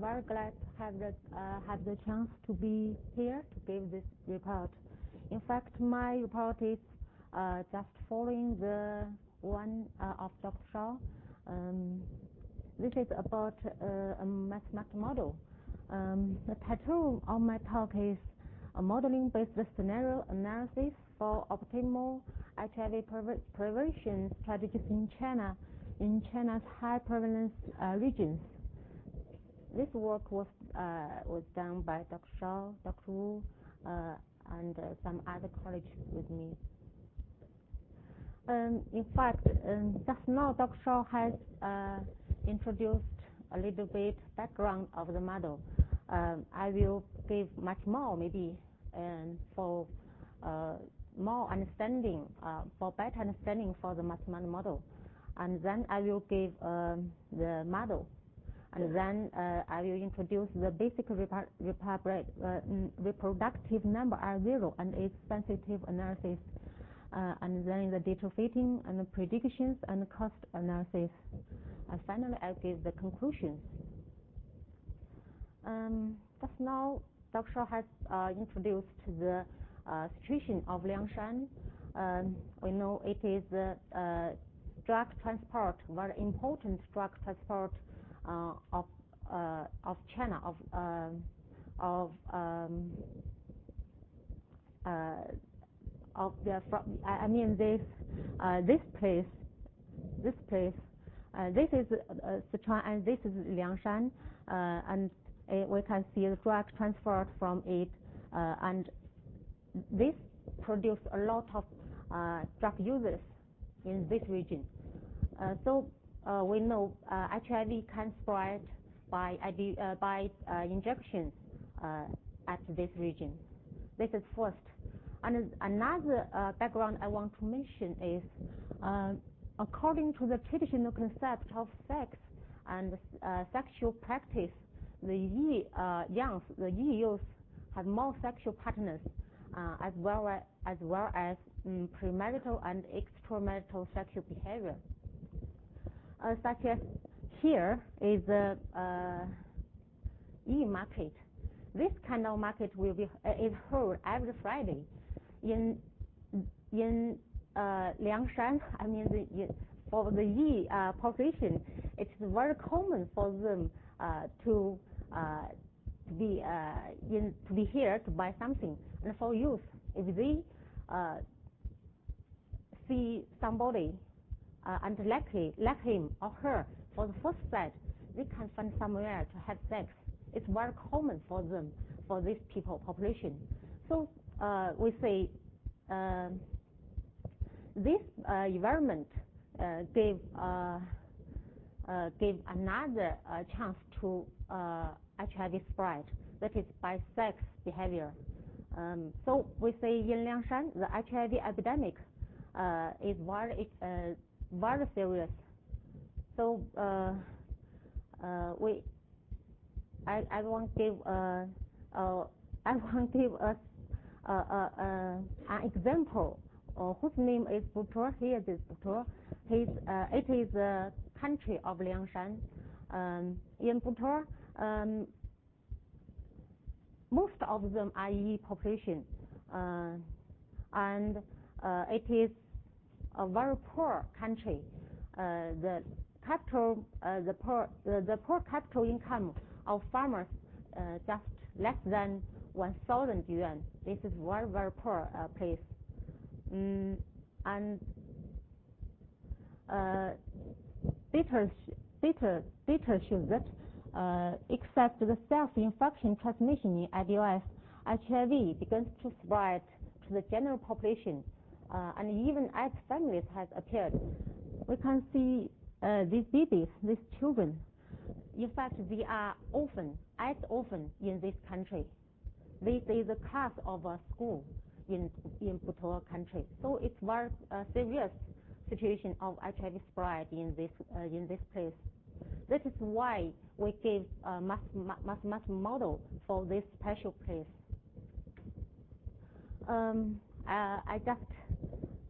very glad to have the chance to be here to give this report. In fact, my report is just following the one of Dr. Shao. This is about a mathematical model. The title of my talk is a modeling-based scenario analysis for optimal HIV prevention strategies in China's high prevalence regions. This work was done by Dr. Shao, Dr. Wu, and some other colleagues with me. In fact, just now Dr. Shao has introduced a little bit background of the model. I will give much more maybe for more understanding, for better understanding for the mathematical model. And then I will give the model. And then I will introduce the basic reproductive number R0 and its sensitive analysis. And then the data fitting and the predictions and cost analysis. And finally, I'll give the conclusions. Just now, Dr. Shao has introduced the situation of Liangshan. We know it is drug transport, very important drug transport of China, this place. This is Sichuan and this is Liangshan, and we can see the drug transport from it, and this produced a lot of drug users in this region. So we know HIV can spread by injections at this region. This is first. And another background I want to mention is, according to the traditional concept of sex and sexual practice, the Yi youth have more sexual partners, as well as premarital and extramarital sexual behavior. Such as here is the Yi market. This kind of market is held every Friday. In Liangshan, for the Yi population, it's very common for them to be here to buy something. And for youth, if they see somebody and like him or her for the first sight, they can find somewhere to have sex. It's very common for them, for this people population. So we say this environment gave another chance to HIV spread, that is by sex behavior. So we say in Liangshan, the HIV epidemic is very serious. So I won't give an example whose name is Butor. Here is Butor. It is the country of Liangshan. In Butor, most of them are Yi population, and it is a very poor country. The poor capital income of farmers just less than 1,000 yuan. This is very, very poor place. And data shows that except the self-infection transmission in IDOS, HIV begins to spread to the general population, and even as families has appeared. We can see these babies, these children. In fact, they are as orphan in this country. This is the class of a school in Butor country. So it's very serious situation of HIV spread in this place. That is why we gave a mathematical model for this special place. I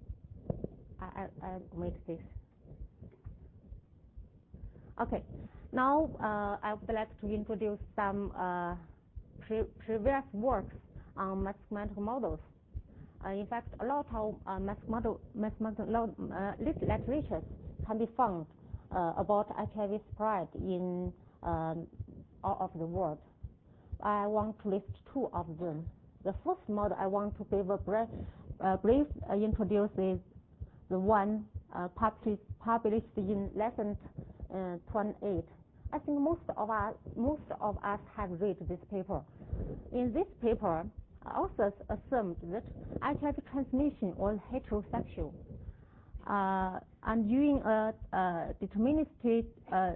make this. Okay. Now I would like to introduce some previous works on mathematical models. In fact, a lot of mathematical literature can be found about HIV spread in all of the world. I want to list two of them. The first model I want to give a brief introduce is the one published in lesson 28. I think most of us have read this paper. In this paper, authors assumed that HIV transmission was heterosexual, and using a deterministic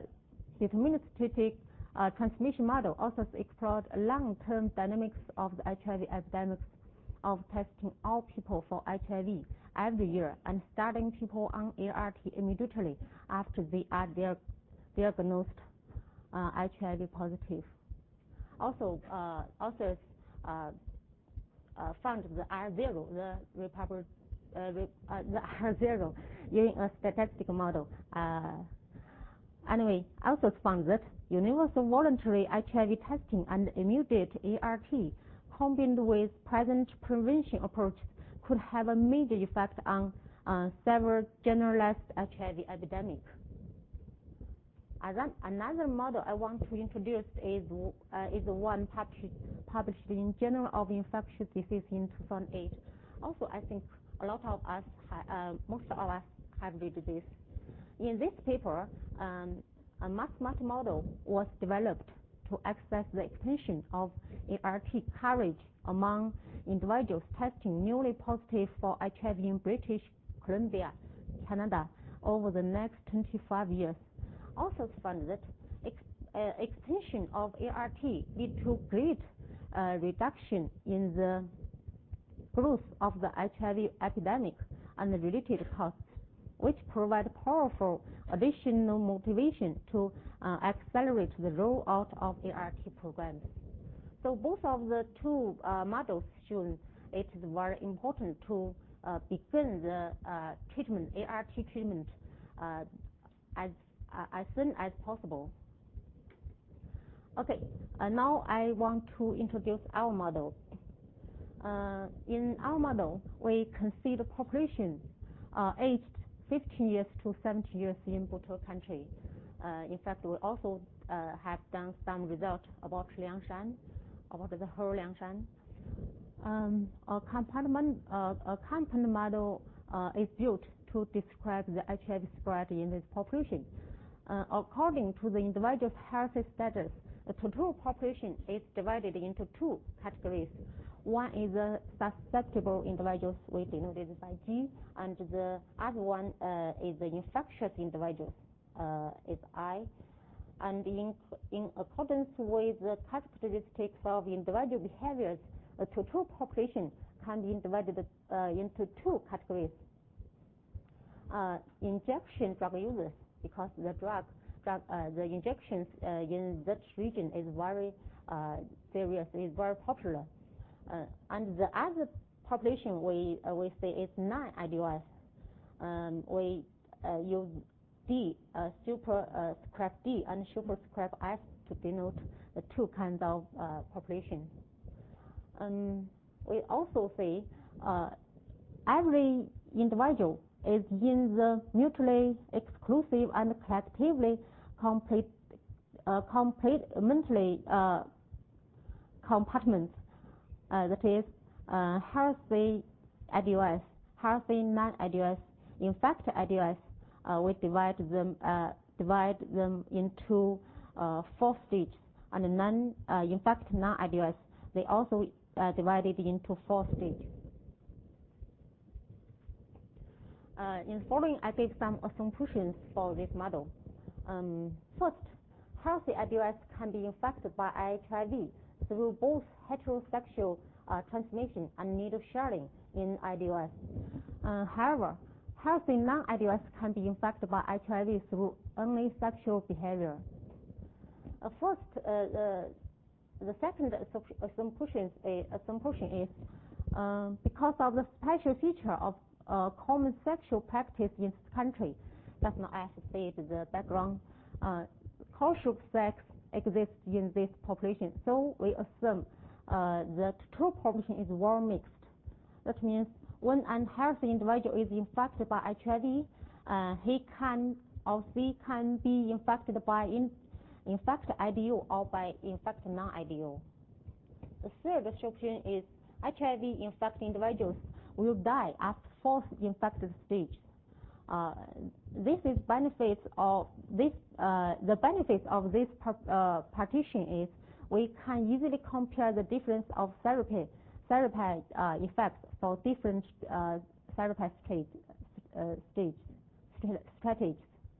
transmission model, authors explored long-term dynamics of the HIV epidemics of testing all people for HIV every year and starting people on ART immediately after they are diagnosed HIV positive. Also, authors found the R0, the R0 using a statistical model. Anyway, authors found that universal voluntary HIV testing and immediate ART combined with present prevention approach could have a major effect on several generalized HIV epidemic. Another model I want to introduce is the one published in Journal of Infectious Disease in 2008. Also, I think most of us have read this. In this paper, a mathematical model was developed to assess the extension of ART coverage among individuals testing newly positive for HIV in British Columbia, Canada, over the next 25 years. Authors found that extension of ART lead to great reduction in the growth of the HIV epidemic and the related costs, which provide powerful additional motivation to accelerate the rollout of ART programs. So both of the two models show it is very important to begin the treatment, ART treatment, as soon as possible. Okay, now I want to introduce our model. In our model, we consider population aged 15 years to 70 years in Buteux country. In fact, we also have done some results about Liangshan, about the whole Liangshan. A component model is built to describe the HIV spread in this population. According to the individual's health status, the total population is divided into two categories. One is the susceptible individuals, we denoted by G, and the other one is the infectious individuals, is I. And in accordance with the characteristics of individual behaviors, the total population can be divided into two categories. Injection drug users, because the the injections in that region is very serious, is very popular. And the other population we say is non-IDOS. We use D, superscript D and superscript S to denote the two kinds of population. We also say every individual is in the mutually exclusive and collectively complementary compartments. That is healthy IDOS, healthy non-IDOS, infected IDOS. We divide them into 4 stages, and infected non-IDOS, they also divided into 4 stages. In following, I give some assumptions for this model. First, healthy IDOS can be infected by HIV through both heterosexual transmission and needle sharing in IDOS. However, healthy non-IDOS can be infected by HIV through only sexual behavior. First, the second assumption is because of the special feature of common sexual practice in this country. That's not as stated the background. Hirsute sex exists in this population, so we assume the true population is well mixed. That means when an healthy individual is infected by HIV, he can or she can be infected by infected IDU or by infected non-IDU. The third assumption is HIV-infected individuals will die after fourth infected stage. The benefits of this partition is we can easily compare the difference of therapy effects for different therapy strategies.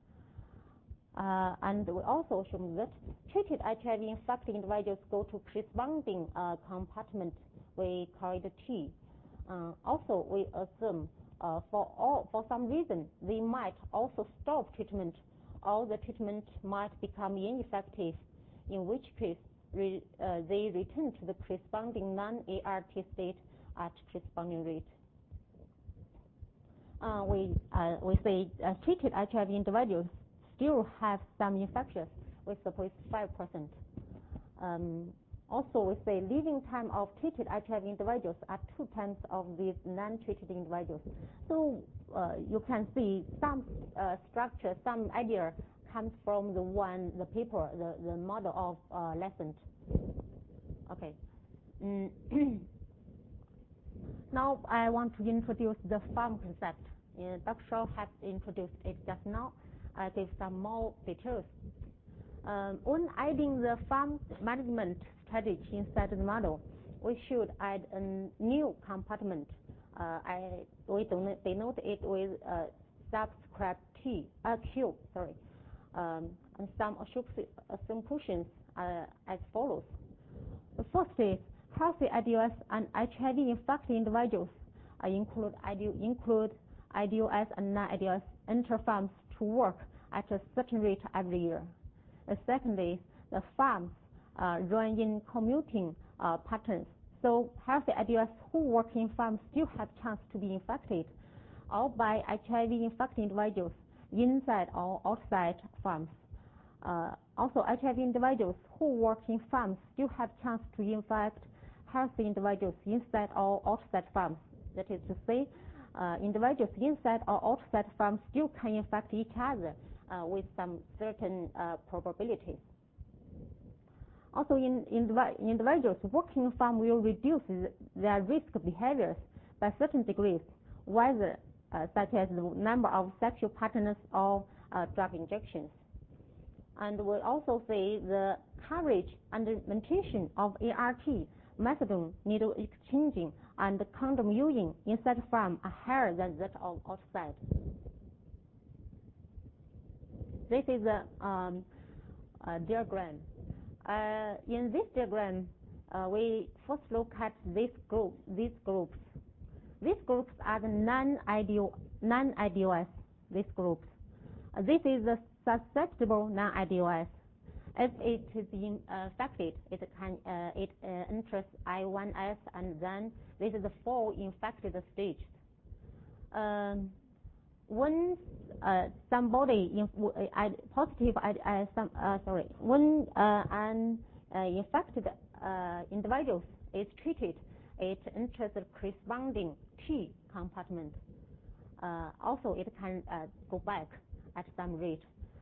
And we also assume that treated HIV-infected individuals go to corresponding compartment. We call it T. Also, we assume for some reason they might also stop treatment, or the treatment might become ineffective, in which case they return to the corresponding non-ART state at corresponding rate. We say treated HIV individuals still have some infections. We suppose 5%. Also, we say living time of treated HIV individuals are 2 times of these non-treated individuals. So you can see some structure, some idea comes from the paper, the model of lesson. Okay. Now I want to introduce the farm concept. Dr. Shaw has introduced it just now. I give some more details. When adding the farm management strategy inside the model, we should add a new compartment. We denote it with subscript Q. And some assumptions as follows. The first is healthy IDUS and HIV-infected individuals include IDUS and non-IDUS enter farms to work at a certain rate every year. The second is the farms run in commuting patterns. So healthy IDUS who work in farms still have chance to be infected, or by HIV-infected individuals inside or outside farms. Also, HIV individuals who work in farms still have chance to infect healthy individuals inside or outside farms. That is to say, individuals inside or outside farms still can infect each other with some certain probabilities. Also, individuals working in farm will reduce their risk behaviors by certain degrees, whether such as the number of sexual partners or drug injections. And we also say the coverage and implementation of ART, methadone, needle exchanging, and condom using inside farm are higher than that of outside. This is a diagram. In this diagram, we first look at these groups. These groups are the non-IDUS. These groups. This is the susceptible non-IDUS. If it is infected, it enters I1S, and then this is the 4 infected stage. When somebody when an infected individual is treated, it enters the corresponding T compartment. Also, it can go back at some rate.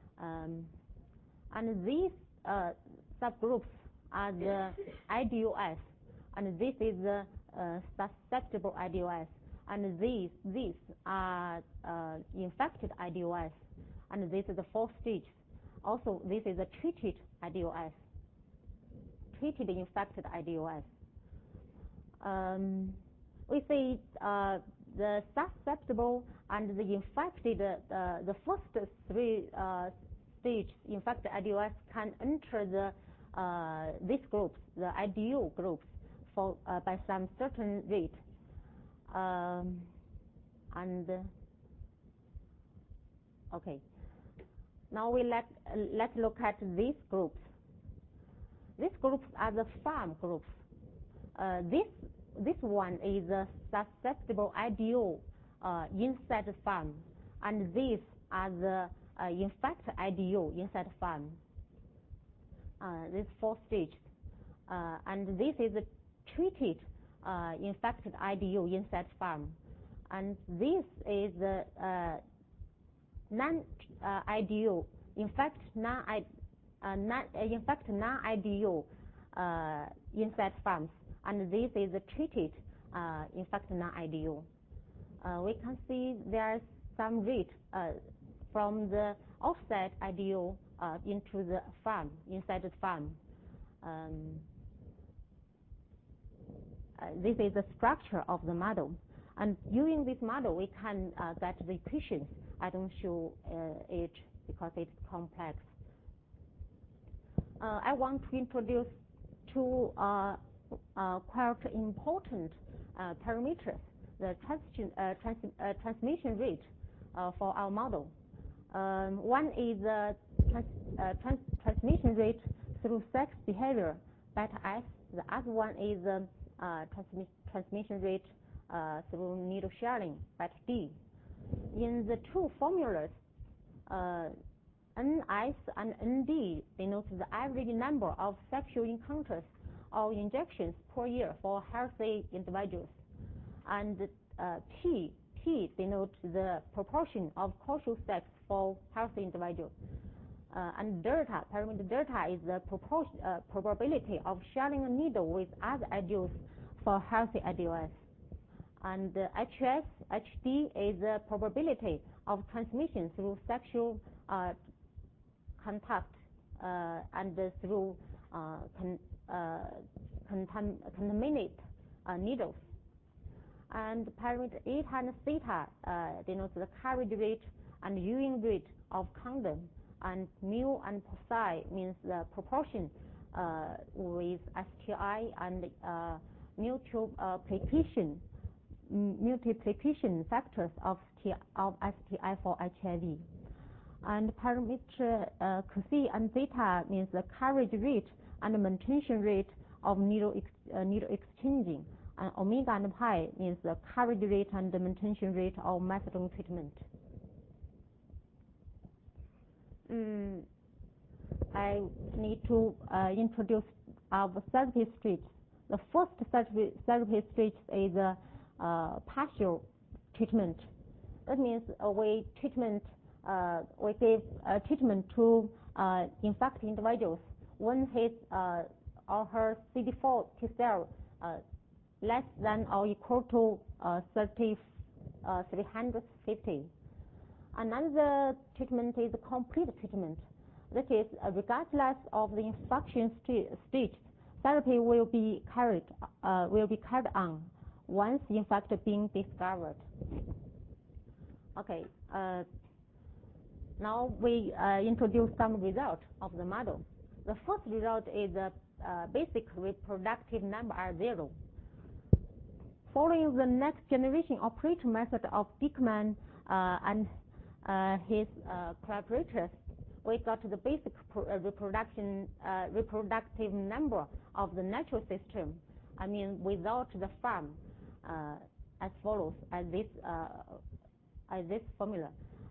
And these subgroups are the IDUS, and this is the susceptible IDUS, and these are infected IDUS, and this is the 4th stage. Also, this is a treated IDUS, treated infected IDUS. We say the susceptible and the infected, the first 3 stage infected IDUS can enter these groups, the IDU groups, by some certain rate. Okay. Now let's look at these groups. These groups are the farm groups. This one is a susceptible IDU inside the farm, and these are the infected IDU inside the farm. these 4 stages. And this is a treated infected IDU insect farm. And this is the non-IDU, infect non-IDU insect farms. And this is a treated infect non-IDU. We can see there's some rate from the outside IDU into the farm, inside the farm. This is the structure of the model. And using this model, we can get the equations. I don't show it because it's complex. I want to introduce 2 quite important parameters, the transmission rate for our model. One is the transmission rate through sex behavior, beta S. The other one is the transmission rate through needle sharing, beta D. In the 2 formulas, NS and ND denote the average number of sexual encounters or injections per year for healthy individuals. And P denotes the proportion of causal sex for healthy individuals. And delta, parameter delta, is the probability of sharing a needle with other adults for healthy adults. And HS, HD is the probability of transmission through sexual contact and through contaminated needles. And parameter eta and theta denotes the carriage rate and using rate of condom. And mu and psi means the proportion with STI and multiplication factors of STI for HIV. And parameter Xi and theta means the carriage rate and maintenance rate of needle exchanging. And omega and pi means the carriage rate and the maintenance rate of methadone treatment. I need to introduce our therapy stage. The first therapy stage is partial treatment. That means we give treatment to infected individuals when his or her CD4 T cell less than or equal to 350. Another treatment is complete treatment. That is, regardless of the infection stage, therapy will be carried on once the infection being discovered. Okay. Now we introduce some results of the model. The first result is the basic reproductive number are 0. Following the next generation operator method of Diekman and his collaborators, we got the basic reproductive number of the natural system. I mean, without the farm, as follows, as this formula.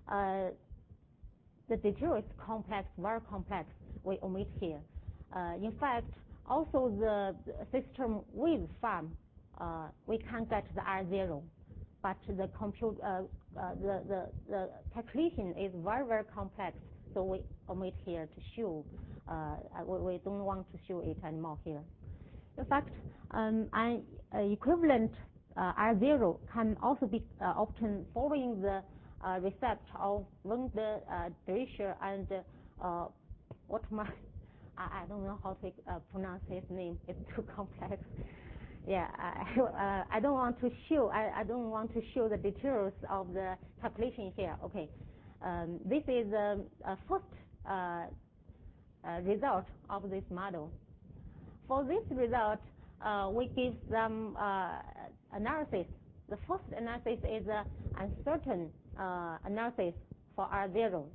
The detail is complex, very complex. We omit here. In fact, also the system with farm, we can get the R0, but the calculation is very, very complex. So we omit here to show. We don't want to show it anymore here. In fact, an equivalent R0 can also be obtained following the recept of when the Drescher and I don't know how to pronounce his name. It's too complex. Yeah, I don't want to show. I don't want to show the details of the calculation here. Okay, this is the first result of this model. For this result, we give some analysis. The first analysis is an uncertain analysis for R0.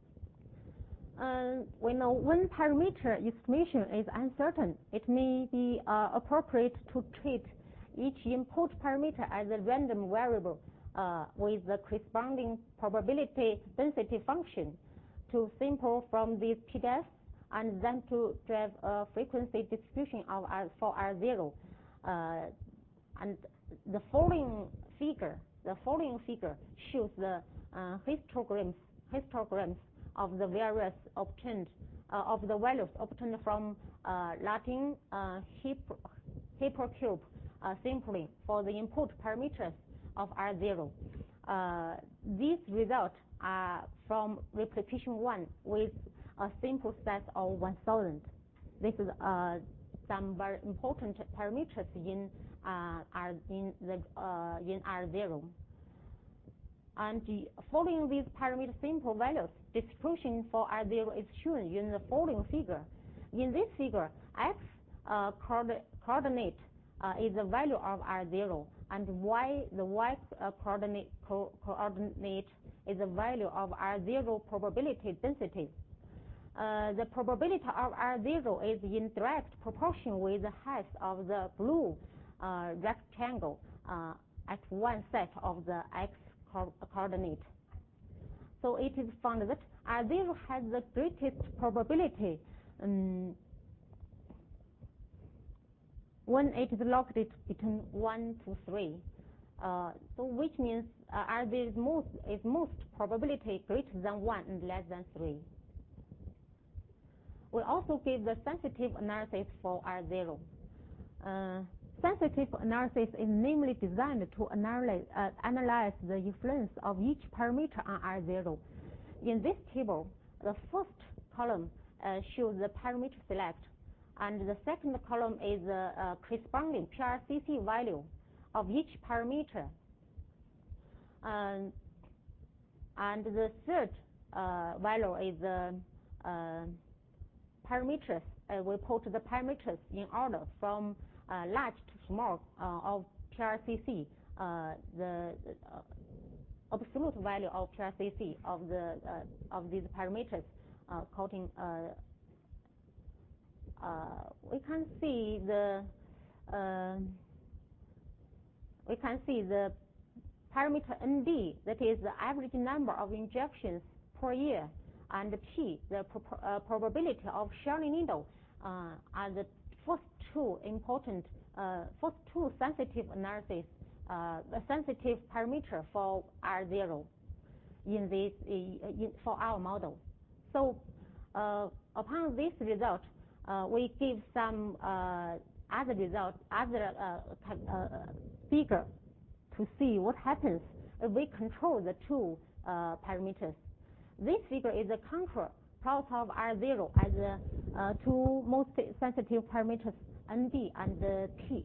We know when parameter estimation is uncertain, it may be appropriate to treat each input parameter as a random variable with the corresponding probability density function to sample from these PDFs and then to drive a frequency distribution of for R0. And the following figure shows the histograms of the various obtained of the values obtained from Latin hypercube sampling for the input parameters of R0. These results are from replication 1 with a sample size of 1000. This is some very important parameters in R0. And following these parameter sample values, distribution for R0 is shown in the following figure. In this figure, X coordinate is the value of R0, and the Y coordinate is the value of R0 probability density. The probability of R0 is in direct proportion with the height of the blue rectangle at one set of the X coordinate. So it is found that R0 has the greatest probability when it is located between 1 to 3. So which means R0 is most probability greater than 1 and less than 3. We also give the sensitive analysis for R0. Sensitive analysis is namely designed to analyze the influence of each parameter on R0. In this table, the first column shows the parameter select, and the second column is the corresponding PRCC value of each parameter. And the third value is the parameters. We put the parameters in order from large to small of PRCC, the absolute value of PRCC of these parameters, quoting we can see the parameter ND, that is the average number of injections per year, and P, the probability of Sharney needle, are the first two sensitive analysis, sensitive parameter for R0 for our model. So upon this result, we give some other figure to see what happens if we control the two parameters. This figure is a contour plot of R0 as the two most sensitive parameters ND and P.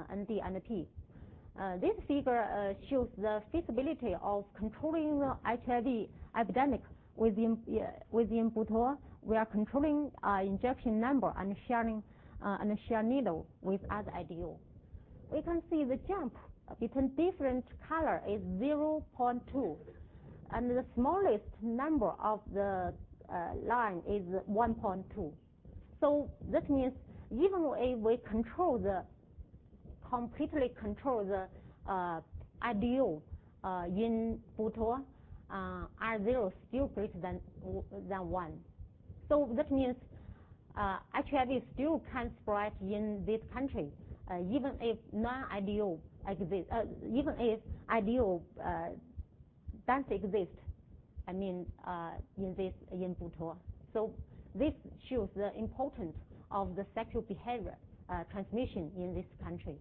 This figure shows the feasibility of controlling the HIV epidemic within Buteo. We are controlling injection number and sharing share needle with other IDO. We can see the jump between different color is 0.2, and the smallest number of the line is 1.2. So that means even if we completely control the IDO in Buteo, R0 is still greater than 1. So that means HIV still can spread in this country, even if non-IDO exists, even if IDO doesn't exist. I mean, in Buteo. So this shows the importance of the sexual behavior transmission in this country.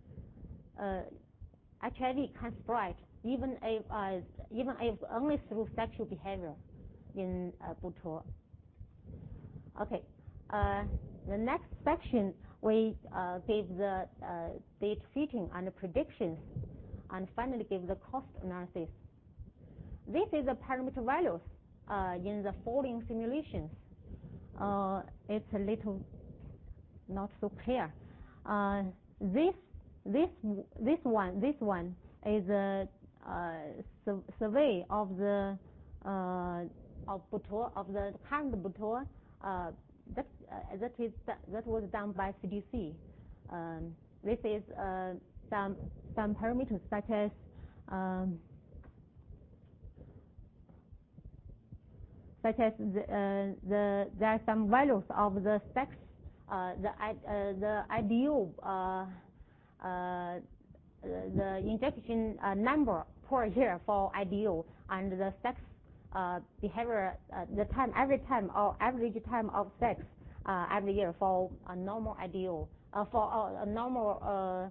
HIV can spread even if only through sexual behavior in Buteo. Okay. The next section we give the date fitting and predictions, and finally give the cost analysis. This is the parameter values in the following simulations. It's a little not so clear. This one is a survey of the Buteo, of the current Buteo. That was done by CDC. This is some parameters such as such as there are some values of the sex, the ideal, the injection number per year for ideal, and the sex behavior, every time or average time of sex every year for a normal ideal, for a normal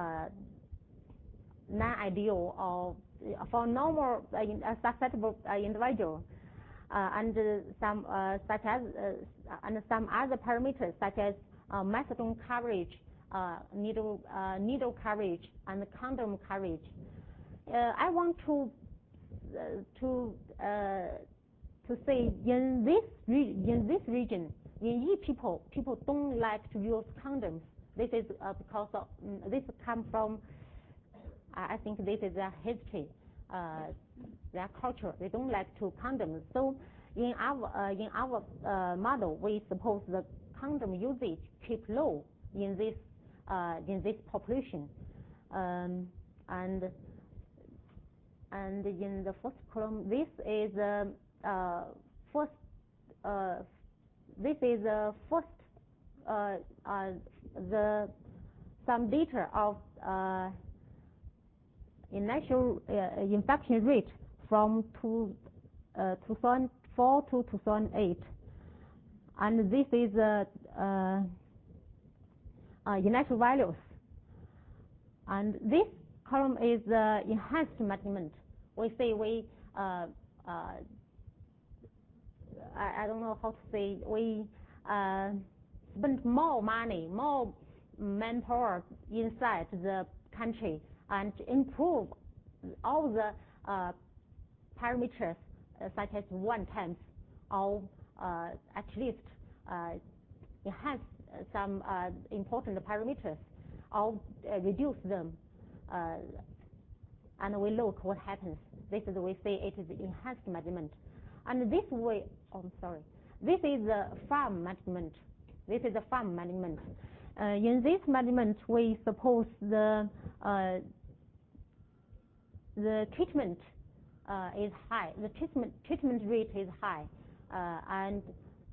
non-ideal, or for normal susceptible individual, and some such as and some other parameters such as methadone coverage, needle coverage, and condom coverage. I want to say in this region, in people don't like to use condoms. This is because of this comes from I think this is their history, their culture. They don't like to condoms. So in our model, we suppose the condom usage keep low in this population, and in the first column, this is some data of initial infection rate from 2004 to 2008, and this is initial values, and this column is enhanced management. We say I don't know how to say, we spend more money, more manpower inside the country and improve all the parameters such as 1 times, or at least enhance some important parameters, or reduce them, and we look what happens. This is we say it is enhanced management. And this way, this is farm management. This is a farm management. In this management, we suppose the treatment is high. The treatment rate is high, and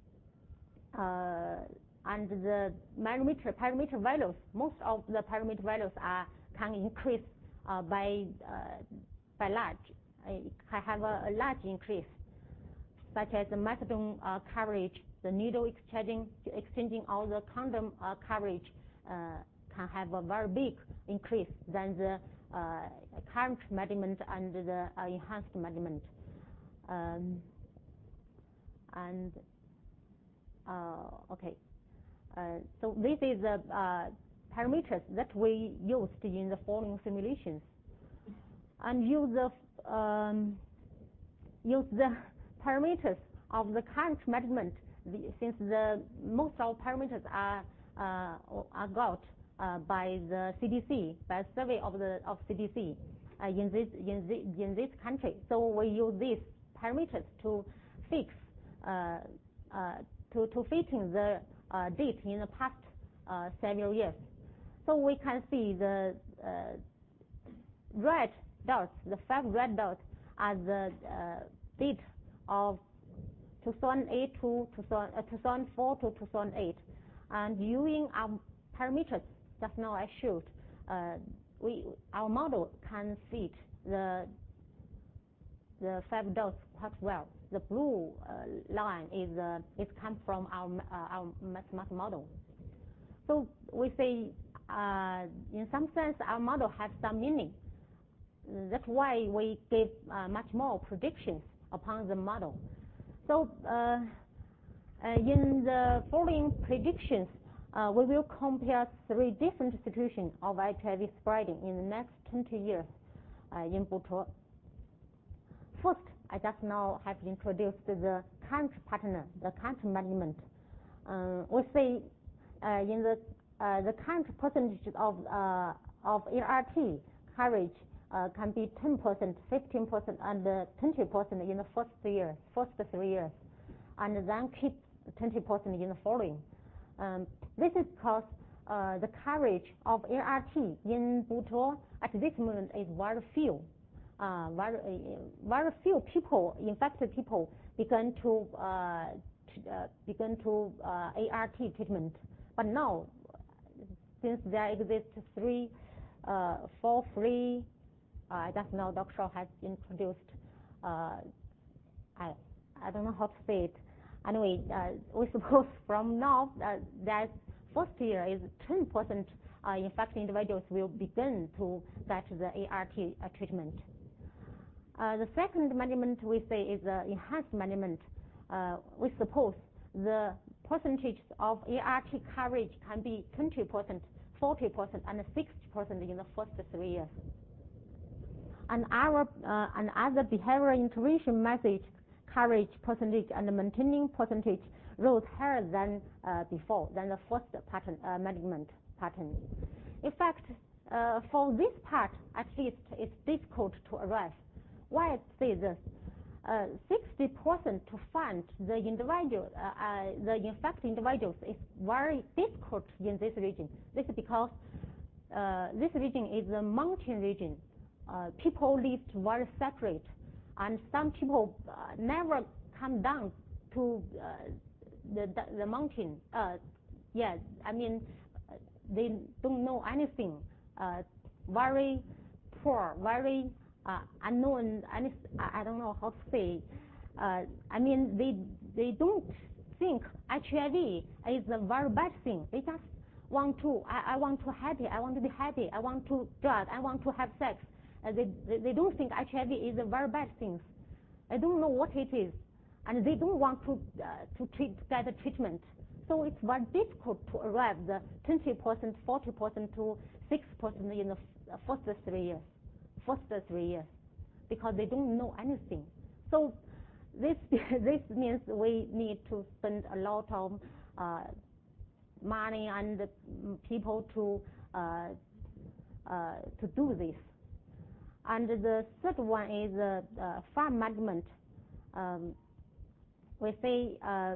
the parameter values, most of the parameter values can increase by large. Can have a large increase, such as the methadone coverage, the needle exchanging all the condom coverage can have a very big increase than the current management and the enhanced management. So this is the parameters that we used in the following simulations, and use the parameters of the current management, since the most of parameters are got by the CDC, by survey of CDC in this country. So we use these parameters to fix to fitting the date in the past several years. So we can see the red dots, the 5 red dots, are the date of 2008 to 2004 to 2008, and using our parameters just now I showed, our model can fit the 5 dots quite well. The blue line is come from our mathematical model. So we say, in some sense, our model has some meaning. That's why we give much more predictions upon the model. So in the following predictions, we will compare 3 different situations of HIV spreading in the next 20 years in Butuo. First, I just now have introduced the current partner, the current management. We say in the current percentage of ART coverage can be 10%, 15%, and 20% in the first 3 years, and then keep 20% in the following. This is because the coverage of ART in Butuo at this moment is very few. Very few people, infected people, began to ART treatment. But now, since there exist 4 free, just now Dr. Shao has introduced, I don't know how to say it. Anyway, we suppose from now that first year is 10% infected individuals will begin to get the ART treatment. The second management we say is enhanced management. We suppose the percentage of ART coverage can be 20%, 40%, and 60% in the first 3 years. And other behavioral intervention methods coverage percentage and maintaining percentage rose higher than before, than the first management pattern. In fact, for this part, at least, it's difficult to arrive. Why I say this? 60% to find the individual, the infected individuals is very difficult in this region. This is because this region is a mountain region. People live very separate, and some people never come down to the mountain. Yes, I mean they don't know anything. Very poor, very unknown. I don't know how to say. I mean they don't think HIV is a very bad thing. They just want to. I want to happy. I want to be happy. I want to drug. I want to have sex. They don't think HIV is a very bad thing. They don't know what it is, and they don't want to get a treatment. So it's very difficult to arrive the 20%, 40% to 6% in the first 3 years. First 3 years, because they don't know anything. So this means we need to spend a lot of money and people to do this. And the third one is farm management. We say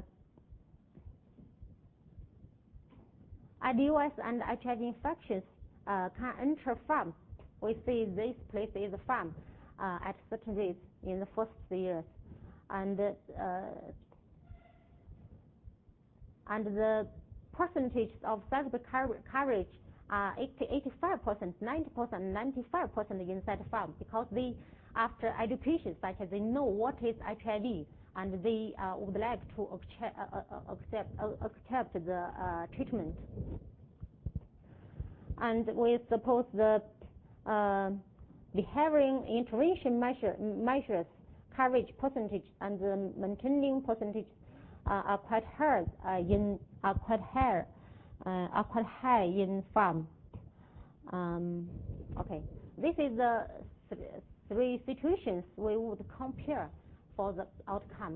IDOS and HIV infections can enter farm. We say this place is a farm at certain rates in the first 3 years, and the percentage of cervical coverage are 85%, 90%, 95% inside the farm, because they, after education, such as they know what is HIV, and they would like to accept the treatment. And we suppose the behavioral intervention measures coverage percentage and the maintaining percentage are quite high in farm. Okay, this is the 3 situations we would compare for the outcomes.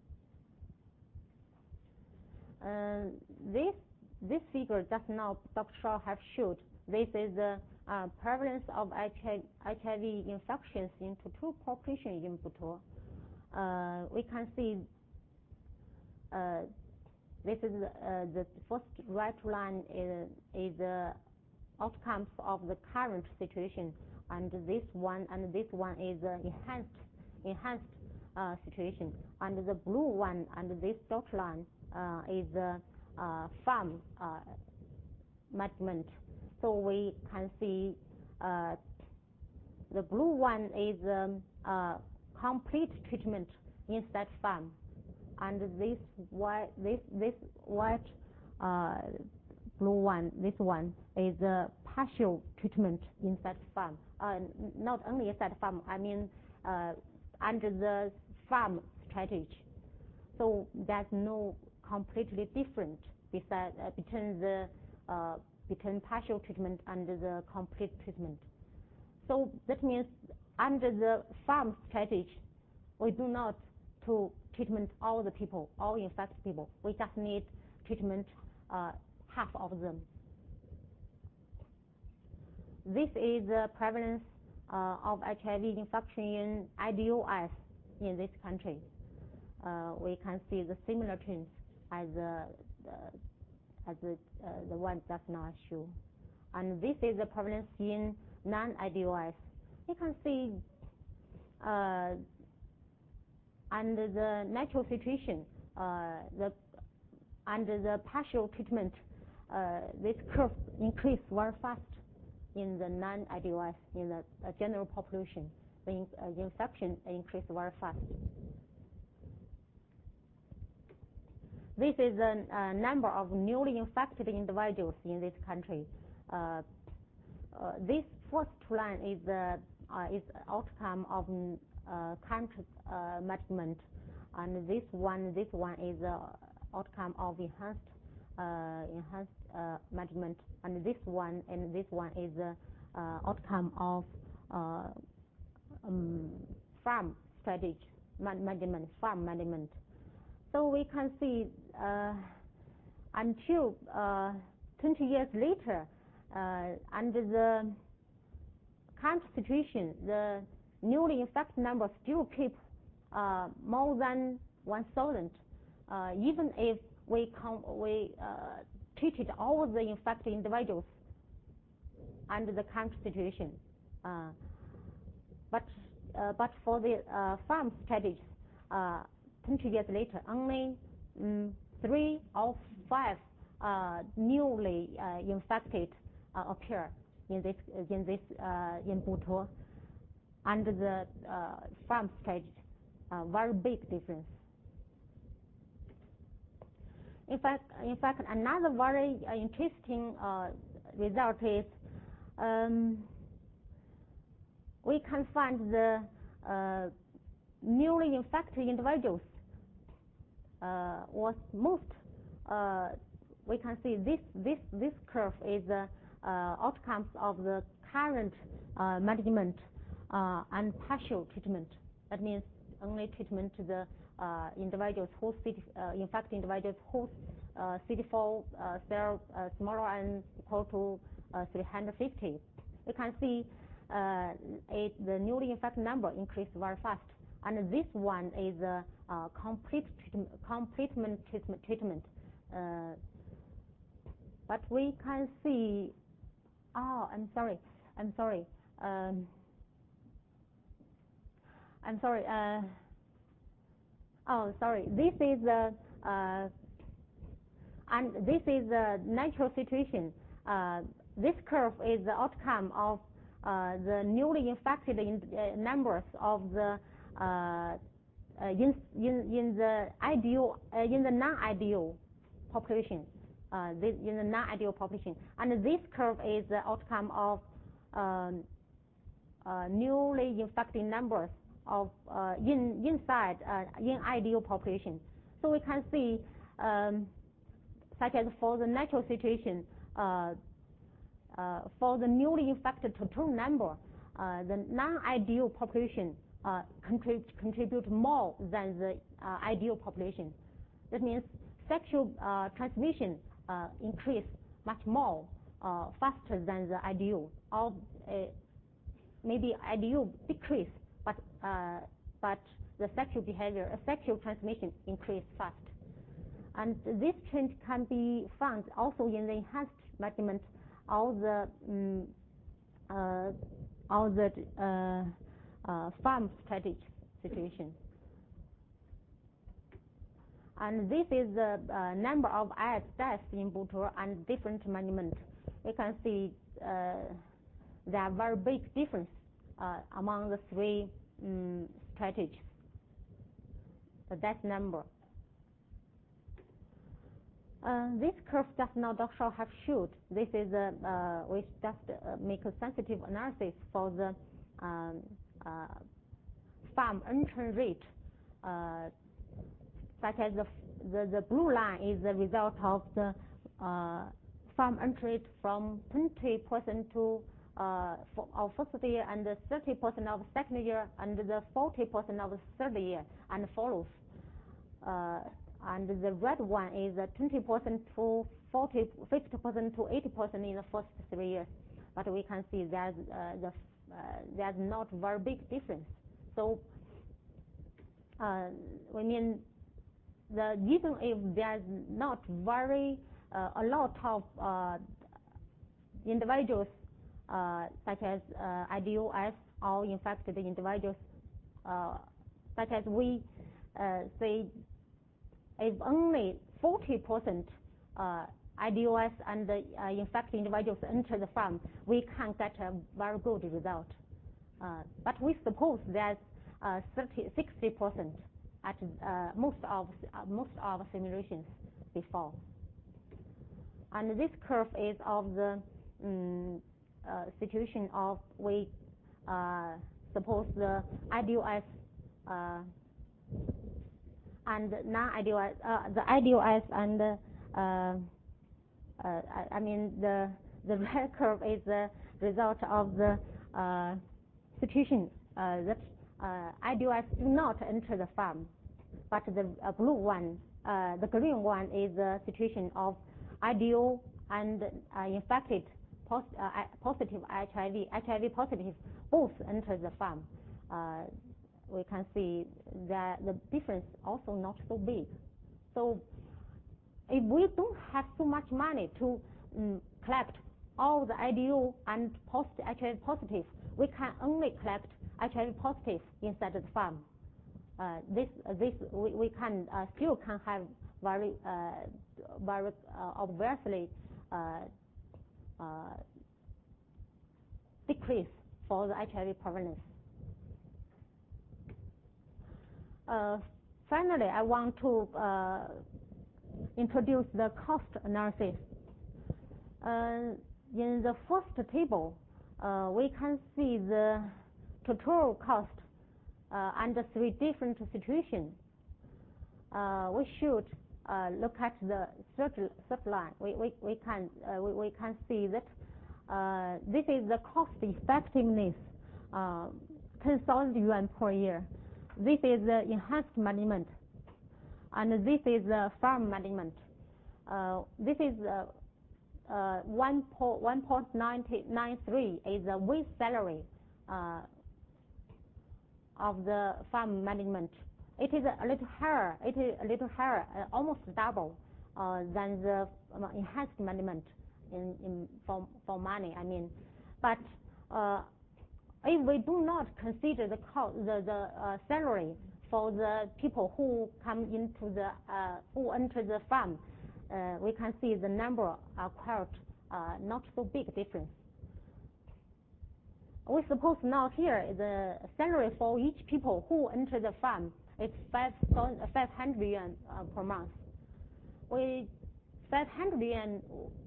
This figure just now Dr. Shao have showed. This is the prevalence of HIV infections in total population in Bhutan. We can see this is the first right line is the outcomes of the current situation, and this one is enhanced situation, and the blue one and this dot line is the farm management. So we can see the blue one is complete treatment inside farm, and this white blue one, this one is partial treatment inside farm. Not only inside farm, I mean under the farm strategy. So there's no completely different between partial treatment and the complete treatment. So that means under the farm strategy, we do not to treatment all the people, all infected people. We just need treatment half of them. This is the prevalence of HIV infection in IDOS in this country. We can see the similar trends as the one just now shown. And this is the prevalence in non-IDOS. You can see under the natural situation, under the partial treatment, this curve increased very fast in the non-IDOS, in the general population. The infection increased very fast. This is the number of newly infected individuals in this country. This first line is the outcome of country management, and this one is the outcome of enhanced management, and this one is the outcome of farm strategy management, farm management. So we can see until 20 years later, under the current situation, the newly infected number still keep more than 1,000, even if we treated all the infected individuals under the current situation. But for the farm strategies, 20 years later, only 3 or 5 newly infected appear in Butuo under the farm strategy. Very big difference. In fact, another very interesting result is we can find the newly infected individuals was most. We can see this curve is the outcomes of the current management and partial treatment. That means only treatment to the individuals whose infected individuals whose CD4 cell smaller and equal to 350. You can see the newly infected number increased very fast, and this one is a complete treatment. But we can see. Oh, I'm sorry. Oh, sorry. This is the natural situation. This curve is the outcome of the newly infected numbers of the in the non-ideal population. In the non-ideal population, and this curve is the outcome of newly infected numbers of inside in ideal population. So we can see, such as for the natural situation, for the newly infected total number, the non-ideal population contribute more than the ideal population. That means sexual transmission increase much more faster than the ideal, or maybe ideal decrease, but the sexual behavior, sexual transmission increase fast. And this trend can be found also in the enhanced management of the farm strategy situation. And this is the number of IS deaths in Butuo and different management. We can see there are very big difference among the 3 strategies. The death number. This curve just now Dr. Shao have showed. This is we just make a sensitive analysis for the farm entry rate. Such as the blue line is the result of the farm entry rate from 20% to of first year, and 30% of second year, and the 40% of third year, and follows. And the red one is 20% to 40, 50% to 80% in the first 3 years. But we can see there's not very big difference. So we mean even if there's not very a lot of individuals such as IDOS or infected individuals, such as we say if only 40% IDOS and infected individuals enter the farm, we can get a very good result. But we suppose that 60% at most of simulations before. And this curve is of the situation of we suppose the IDOS and non-IDOS, the IDOS and I mean the red curve is the result of the situation that IDOS do not enter the farm, but the blue one, the green one is the situation of IDO and infected positive HIV positive both enter the farm. We can see that the difference also not so big. So if we don't have so much money to collect all the IDO and HIV positive, we can only collect HIV positive inside the farm. This we can still can have very obviously decrease for the HIV prevalence. Finally, I want to introduce the cost analysis. In the first table, we can see the total cost under three different situations. We should look at the third line. We can see that this is the cost effectiveness, 10,000 yuan per year. This is the enhanced management, and this is the farm management. This is 1.93 is the wage salary of the farm management. It is a little higher. Almost double than the enhanced management for money. I mean, but if we do not consider the salary for the people who come into the who enter the farm, we can see the number are quite not so big difference. We suppose now here the salary for each people who enter the farm is 500 yuan per month. 500 yuan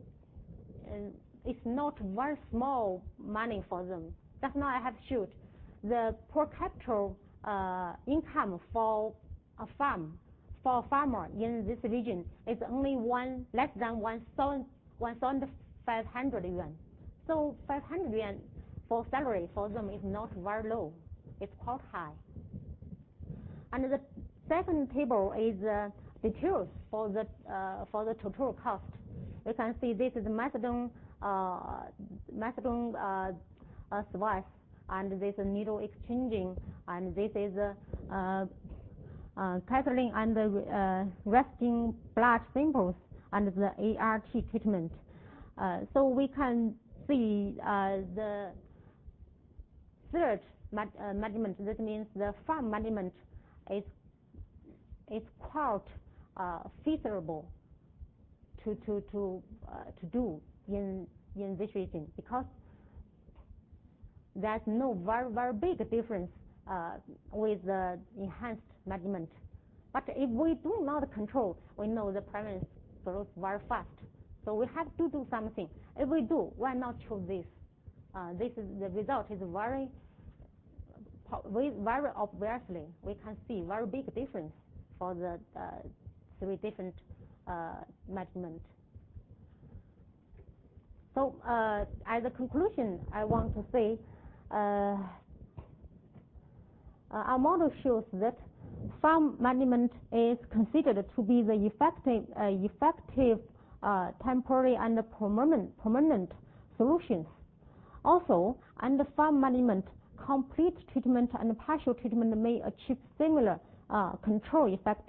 is not very small money for them. Just now I have showed the per capita income for a farmer in this region is only less than 1,500 yuan. So 500 yuan for salary for them is not very low. It's quite high. And the second table is details for the total cost. You can see this is methadone device, and this is needle exchanging, and this is catering and resting blood samples, and the ART treatment. So we can see the third management. That means the farm management is quite feasible to do in this region, because there's no very big difference with the enhanced management. But if we do not control, we know the prevalence grows very fast. So we have to do something. If we do, why not choose this? This is the result is very obviously we can see very big difference for the three different management. So as a conclusion, I want to say our model shows that farm management is considered to be the effective temporary and permanent solutions. Also, under farm management, complete treatment and partial treatment may achieve similar control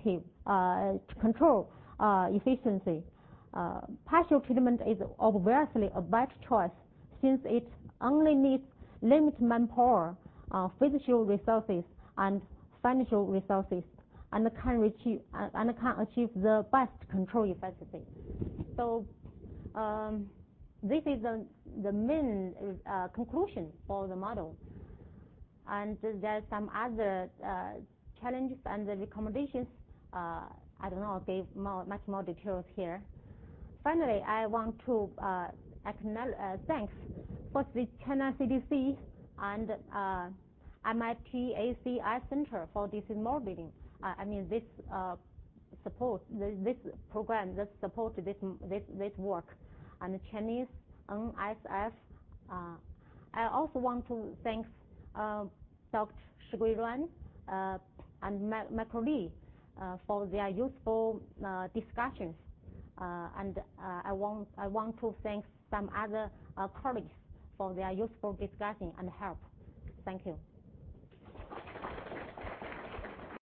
efficiency. Partial treatment is obviously a better choice, since it only needs limited manpower, physical resources, and financial resources, and can achieve the best control efficiency. So this is the main conclusion for the model. And there are some other challenges and the recommendations. I don't know, I'll give much more details here. Finally, I want to thanks for the China CDC and MIT ACI Center for Disease Modeling. This support this program that support this work, and Chinese NSF. I also want to thank Dr. Shigui Ruan and Michael Lee for their useful discussions. And I want to thank some other colleagues for their useful discussion and help. Thank you.